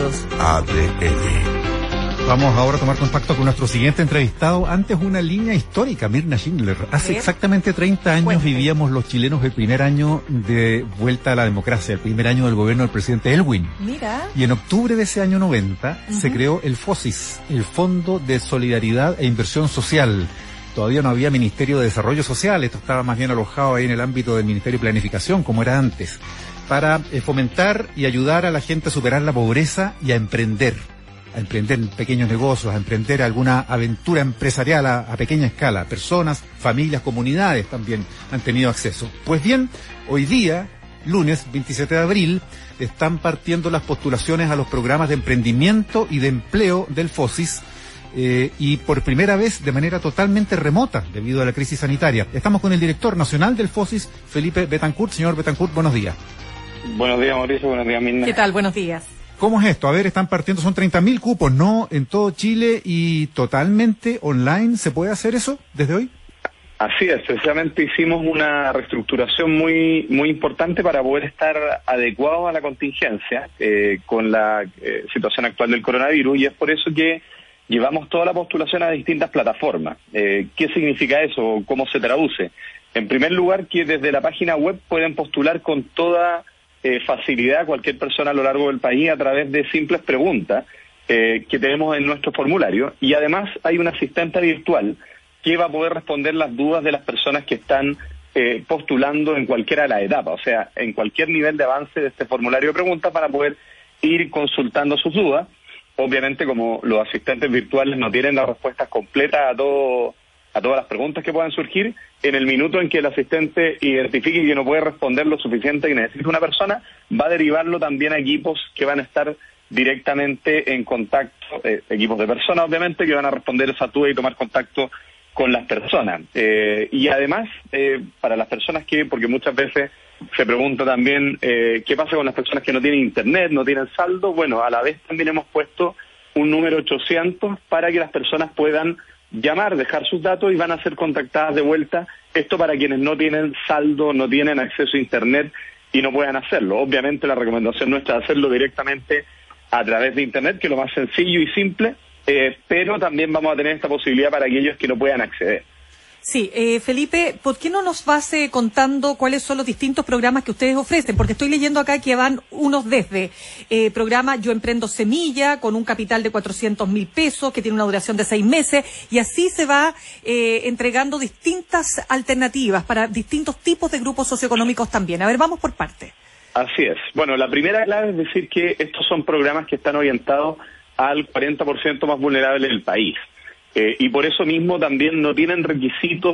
ADN. Vamos ahora a tomar contacto con nuestro siguiente entrevistado. Antes una línea histórica, Mirna Schindler. Hace exactamente 30 años vivíamos los chilenos el primer año de vuelta a la democracia, el primer año del gobierno del presidente Elwin. Mira. Y en octubre de ese año 90 se creó el FOSIS, el Fondo de Solidaridad e Inversión Social. Todavía no había Ministerio de Desarrollo Social, esto estaba más bien alojado ahí en el ámbito del Ministerio de Planificación, como era antes, para fomentar y ayudar a la gente a superar la pobreza y a emprender pequeños negocios, a emprender alguna aventura empresarial a pequeña escala. Personas, familias, comunidades también han tenido acceso. Pues bien, hoy día, lunes 27 de abril, están partiendo las postulaciones a los programas de emprendimiento y de empleo del FOSIS, y por primera vez de manera totalmente remota debido a la crisis sanitaria. Estamos con el director nacional del FOSIS, Felipe Betancourt. Señor Betancourt, buenos días. Buenos días, Mauricio. Buenos días, Mirna. ¿Qué tal? Buenos días. ¿Cómo es esto? A ver, están partiendo, son 30.000 cupos, ¿no? En todo Chile y totalmente online. ¿Se puede hacer eso desde hoy? Así es, precisamente hicimos una reestructuración muy importante para poder estar adecuados a la contingencia con la situación actual del coronavirus, y es por eso que llevamos toda la postulación a distintas plataformas. ¿Qué significa eso? ¿Cómo se traduce? En primer lugar, que desde la página web pueden postular con toda facilidad cualquier persona a lo largo del país a través de simples preguntas que tenemos en nuestro formulario, y además hay un asistente virtual que va a poder responder las dudas de las personas que están postulando en cualquiera de las etapas, o sea, en cualquier nivel de avance de este formulario de preguntas para poder ir consultando sus dudas. Obviamente, como los asistentes virtuales no tienen las respuestas completas a todas las preguntas que puedan surgir, en el minuto en que el asistente identifique que no puede responder lo suficiente que necesita una persona, va a derivarlo también a equipos que van a estar directamente en contacto, equipos de personas obviamente, que van a responder esa duda y tomar contacto con las personas. Y además, para las personas porque muchas veces se pregunta también qué pasa con las personas que no tienen internet, no tienen saldo. Bueno, a la vez también hemos puesto un número 800 para que las personas puedan llamar, dejar sus datos y van a ser contactadas de vuelta. Esto para quienes no tienen saldo, no tienen acceso a internet y no puedan hacerlo. Obviamente la recomendación nuestra es hacerlo directamente a través de internet, que es lo más sencillo y simple, pero también vamos a tener esta posibilidad para aquellos que no puedan acceder. Sí, Felipe, ¿por qué no nos vas contando cuáles son los distintos programas que ustedes ofrecen? Porque estoy leyendo acá que van unos desde programa Yo Emprendo Semilla, con un capital de 400.000 pesos, que tiene una duración de 6 meses, y así se va entregando distintas alternativas para distintos tipos de grupos socioeconómicos también. A ver, vamos por partes. Así es. Bueno, la primera clave es decir que estos son programas que están orientados al 40% más vulnerable del país. Y por eso mismo también no tienen requisitos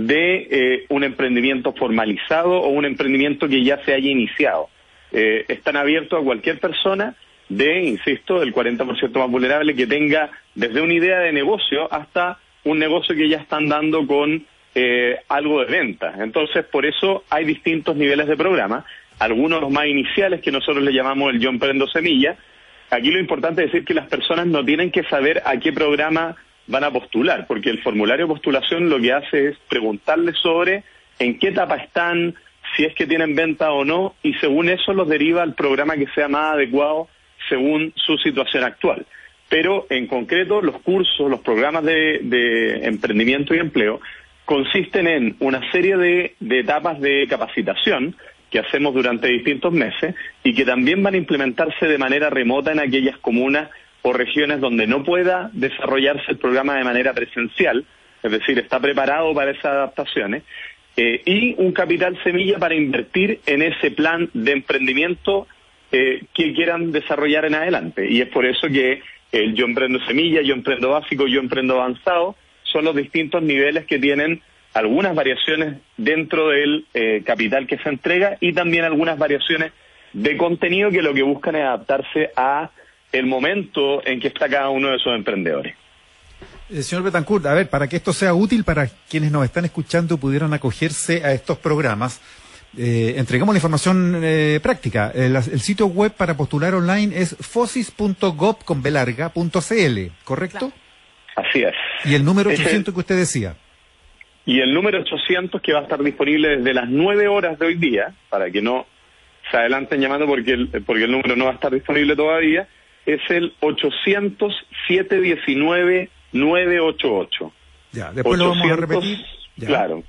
de un emprendimiento formalizado o un emprendimiento que ya se haya iniciado. Están abiertos a cualquier persona insisto, del 40% más vulnerable, que tenga desde una idea de negocio hasta un negocio que ya están dando con algo de venta. Entonces, por eso hay distintos niveles de programa, algunos los más iniciales que nosotros le llamamos el Yo Emprendo Semilla. Aquí lo importante es decir que las personas no tienen que saber a qué programa van a postular, porque el formulario de postulación lo que hace es preguntarles sobre en qué etapa están, si es que tienen venta o no, y según eso los deriva al programa que sea más adecuado según su situación actual. Pero en concreto los cursos, los programas de emprendimiento y empleo consisten en una serie de etapas de capacitación que hacemos durante distintos meses y que también van a implementarse de manera remota en aquellas comunas o regiones donde no pueda desarrollarse el programa de manera presencial, es decir, está preparado para esas adaptaciones, y un capital semilla para invertir en ese plan de emprendimiento que quieran desarrollar en adelante. Y es por eso que el Yo Emprendo Semilla, Yo Emprendo Básico, Yo Emprendo Avanzado son los distintos niveles que tienen algunas variaciones dentro del capital que se entrega y también algunas variaciones de contenido que lo que buscan es adaptarse a el momento en que está cada uno de esos emprendedores. Señor Betancourt, a ver, para que esto sea útil para quienes nos están escuchando y pudieran acogerse a estos programas, entregamos la información práctica. El sitio web para postular online es fosis.gov.cl, ¿correcto? Así es. Y el número 800 que usted decía. Y el número 800 que va a estar disponible desde las 9 horas de hoy día, para que no se adelanten llamando porque el número no va a estar disponible todavía, es el 800-719-988. Ya, después lo vamos a repetir. Ya. Claro,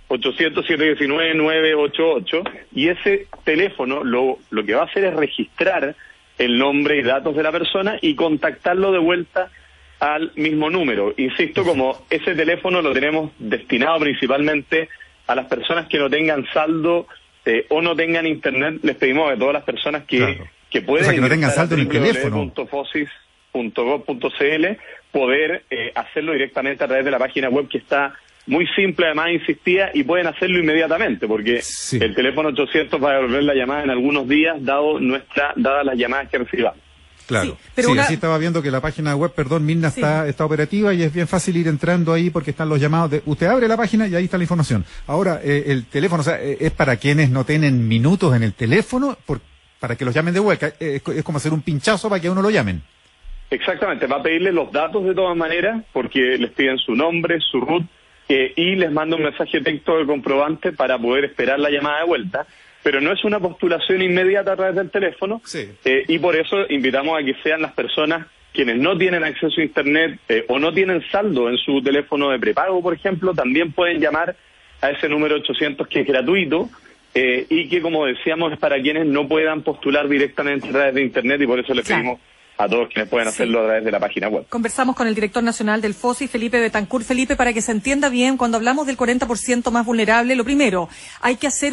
800-719-988, y ese teléfono lo que va a hacer es registrar el nombre y datos de la persona y contactarlo de vuelta al mismo número. Insisto, como ese teléfono lo tenemos destinado principalmente a las personas que no tengan saldo o no tengan internet, les pedimos a todas las personas que pueden, o sea, que no tengan saldo en el teléfono, www.fosis.gov.cl, poder hacerlo directamente a través de la página web, que está muy simple, además insistía, y pueden hacerlo inmediatamente, porque el teléfono 800 va a devolver la llamada en algunos días, dadas las llamadas que recibamos. Claro, sí, pero así estaba viendo que la página web, Mirna, está operativa, y es bien fácil ir entrando ahí porque están los llamados. Usted abre la página y ahí está la información. Ahora, el teléfono, o sea, es para quienes no tienen minutos en el teléfono, para que los llamen de vuelta. Es como hacer un pinchazo para que a uno lo llamen. Exactamente, va a pedirle los datos de todas maneras, porque les piden su nombre, su RUT, y les manda un mensaje de texto de comprobante para poder esperar la llamada de vuelta. Pero no es una postulación inmediata a través del teléfono, y por eso invitamos a que sean las personas quienes no tienen acceso a Internet o no tienen saldo en su teléfono de prepago, por ejemplo, también pueden llamar a ese número 800, que es gratuito, y que, como decíamos, es para quienes no puedan postular directamente a través de Internet, y por eso les pedimos a todos quienes pueden hacerlo a través de la página web. Conversamos con el director nacional del FOSI, Felipe Betancourt. Felipe, para que se entienda bien, cuando hablamos del 40% más vulnerable, lo primero, hay que hacer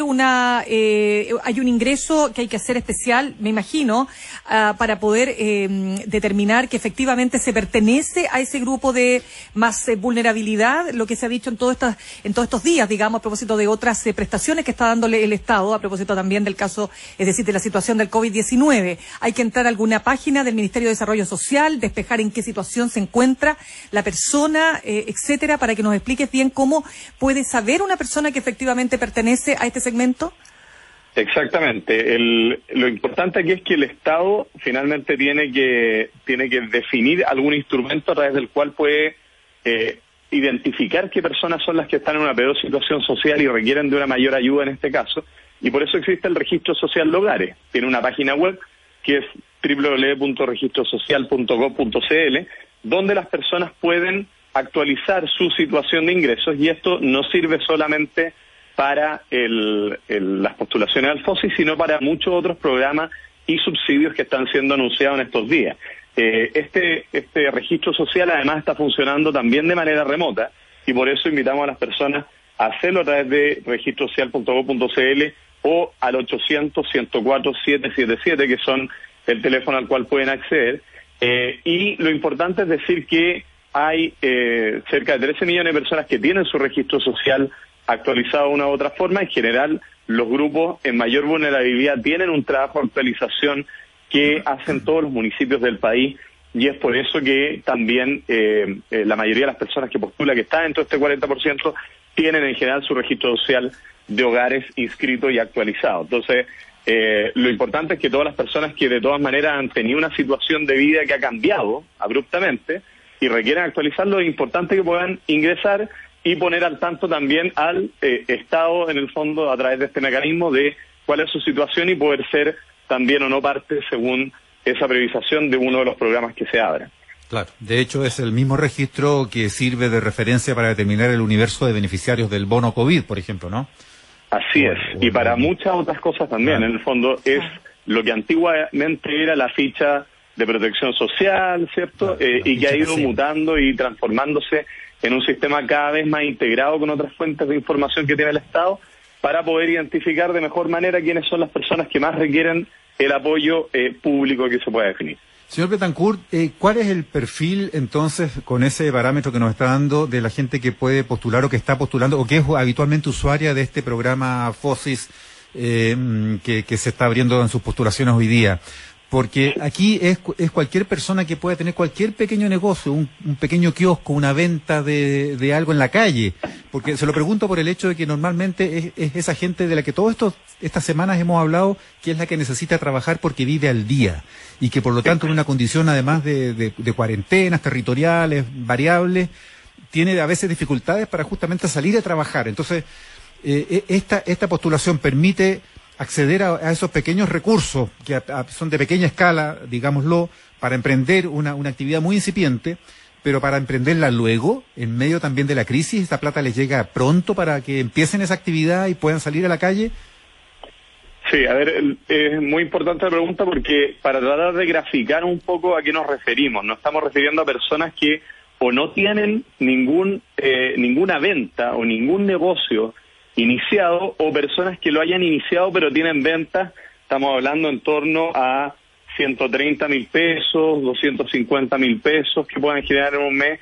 hay un ingreso que hay que hacer especial, me imagino, para poder determinar que efectivamente se pertenece a ese grupo de más vulnerabilidad, lo que se ha dicho en todos estos días, digamos, a propósito de otras prestaciones que está dándole el Estado, a propósito también del caso, es decir, de la situación del COVID-19. Hay que entrar a alguna página del Ministerio de Desarrollo Social, despejar en qué situación se encuentra la persona, etcétera, para que nos expliques bien cómo puede saber una persona que efectivamente pertenece a este segmento. Exactamente. Lo importante aquí es que el Estado finalmente tiene que definir algún instrumento a través del cual puede identificar qué personas son las que están en una peor situación social y requieren de una mayor ayuda en este caso, y por eso existe el Registro Social de Hogares. Tiene una página web que es www.registrosocial.gov.cl, donde las personas pueden actualizar su situación de ingresos, y esto no sirve solamente para las postulaciones al FOSI, sino para muchos otros programas y subsidios que están siendo anunciados en estos días. Este registro social además está funcionando también de manera remota, y por eso invitamos a las personas a hacerlo a través de registrosocial.gov.cl o al 800-104-777, que son el teléfono al cual pueden acceder, y lo importante es decir que hay cerca de 13 millones de personas que tienen su registro social actualizado de una u otra forma. En general, los grupos en mayor vulnerabilidad tienen un trabajo de actualización que hacen todos los municipios del país, y es por eso que también la mayoría de las personas que postula, que están dentro de este 40%, tienen en general su registro social de hogares inscrito y actualizado. Entonces, lo importante es que todas las personas que de todas maneras han tenido una situación de vida que ha cambiado abruptamente y requieren actualizarlo, es importante que puedan ingresar y poner al tanto también al Estado, en el fondo, a través de este mecanismo, de cuál es su situación y poder ser también o no parte según esa priorización de uno de los programas que se abran. Claro, de hecho es el mismo registro que sirve de referencia para determinar el universo de beneficiarios del bono COVID, por ejemplo, ¿no? Así es, y para muchas otras cosas también. En el fondo es lo que antiguamente era la ficha de protección social, ¿cierto? Y que ha ido mutando y transformándose en un sistema cada vez más integrado con otras fuentes de información que tiene el Estado, para poder identificar de mejor manera quiénes son las personas que más requieren el apoyo público que se pueda definir. Señor Betancourt, ¿cuál es el perfil entonces, con ese parámetro que nos está dando, de la gente que puede postular o que está postulando o que es habitualmente usuaria de este programa FOSIS que se está abriendo en sus postulaciones hoy día? Porque aquí es cualquier persona que pueda tener cualquier pequeño negocio, un pequeño kiosco, una venta de algo en la calle. Porque se lo pregunto por el hecho de que normalmente es esa gente de la que estas semanas hemos hablado, que es la que necesita trabajar porque vive al día. Y que por lo tanto en una condición además de cuarentenas territoriales, variables, tiene a veces dificultades para justamente salir a trabajar. Entonces, esta postulación permite acceder a esos pequeños recursos que son de pequeña escala, digámoslo, para emprender una actividad muy incipiente, pero para emprenderla luego, en medio también de la crisis, esta plata les llega pronto para que empiecen esa actividad y puedan salir a la calle. Sí, a ver, es muy importante la pregunta porque para tratar de graficar un poco a qué nos referimos, nos estamos refiriendo a personas que o no tienen ninguna venta o ningún negocio iniciado, o personas que lo hayan iniciado pero tienen ventas, estamos hablando en torno a 130.000 pesos, 250.000 pesos que puedan generar en un mes,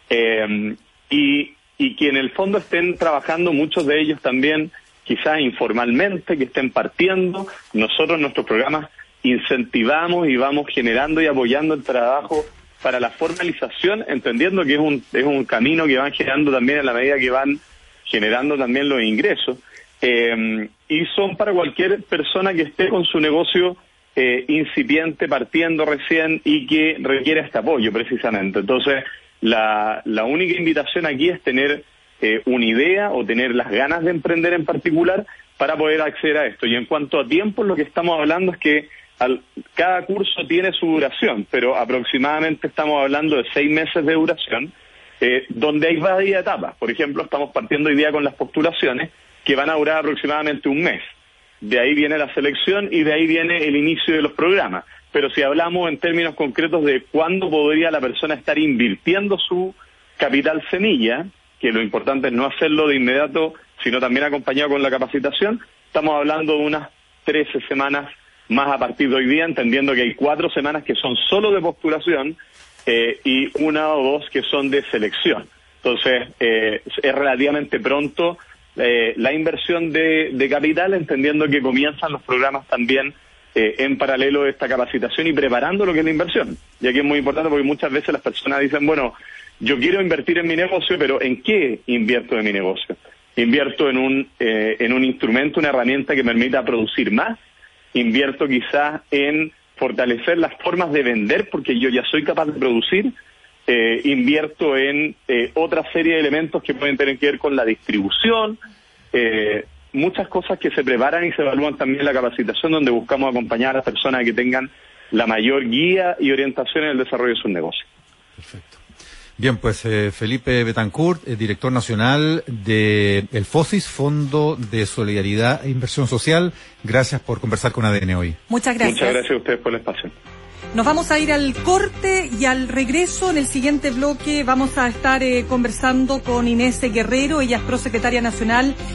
y que en el fondo estén trabajando muchos de ellos también quizás informalmente, que estén partiendo. Nosotros nuestros programas incentivamos y vamos generando y apoyando el trabajo para la formalización, entendiendo que es un camino que van generando también en la medida que van generando también los ingresos, y son para cualquier persona que esté con su negocio incipiente, partiendo recién y que requiera este apoyo precisamente. Entonces, la única invitación aquí es tener una idea o tener las ganas de emprender en particular para poder acceder a esto. Y en cuanto a tiempo, lo que estamos hablando es que cada curso tiene su duración, pero aproximadamente estamos hablando de 6 meses de duración, donde hay varias etapas. Por ejemplo, estamos partiendo hoy día con las postulaciones, que van a durar aproximadamente un mes. De ahí viene la selección y de ahí viene el inicio de los programas. Pero si hablamos en términos concretos de cuándo podría la persona estar invirtiendo su capital semilla, que lo importante es no hacerlo de inmediato, sino también acompañado con la capacitación, estamos hablando de unas 13 semanas más a partir de hoy día, entendiendo que hay 4 semanas que son solo de postulación y 1 o 2 que son de selección. Entonces, es relativamente pronto la inversión de capital, entendiendo que comienzan los programas también en paralelo de esta capacitación y preparando lo que es la inversión. Y aquí es muy importante porque muchas veces las personas dicen, bueno, yo quiero invertir en mi negocio, pero ¿en qué invierto en mi negocio? Invierto en un instrumento, una herramienta que me permita producir más. Invierto quizás en fortalecer las formas de vender porque yo ya soy capaz de producir. Invierto en otra serie de elementos que pueden tener que ver con la distribución. Muchas cosas que se preparan y se evalúan también en la capacitación, donde buscamos acompañar a las personas que tengan la mayor guía y orientación en el desarrollo de sus negocios. Perfecto. Bien, pues Felipe Betancourt, director nacional de el FOSIS, Fondo de Solidaridad e Inversión Social. Gracias por conversar con ADN hoy. Muchas gracias. Muchas gracias a ustedes por el espacio. Nos vamos a ir al corte y al regreso, en el siguiente bloque, vamos a estar conversando con Inés Guerrero. Ella es prosecretaria nacional